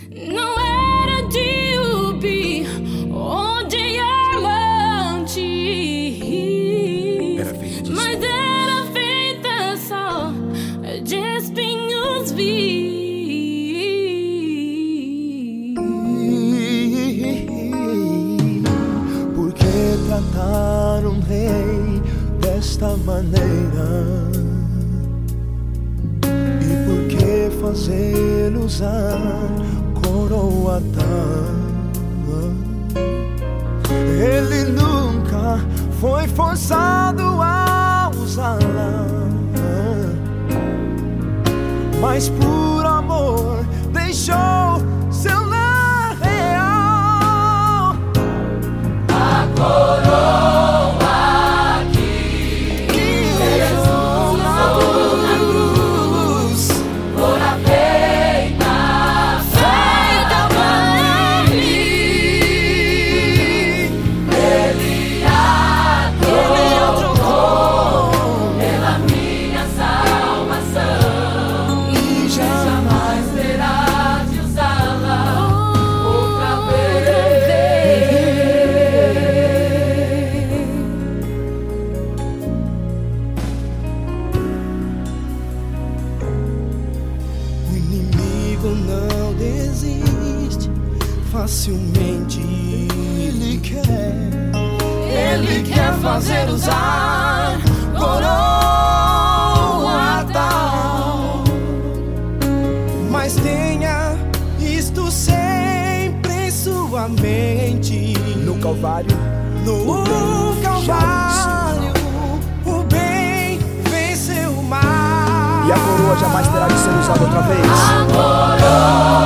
Não era D.U.B. ou diamante, mas era feita só de espinhos vivos. Por que tratar um rei desta maneira? E por que fazê-lo usar coroa tão? Ele nunca foi forçado a usá-la, mas por amor deixou seu lar real. A coroa que Jesus usou na cruz, fora feita para mim. Ele a trocou pela minha salvação, e jamais terá de usá-la outra vez. O inimigo não desiste facilmente. Ele quer fazer usar coroa tal, mas tenha isto sempre em sua mente. No Calvário, o bem venceu o mal, e a coroa jamais terá de ser usada outra vez. A coroa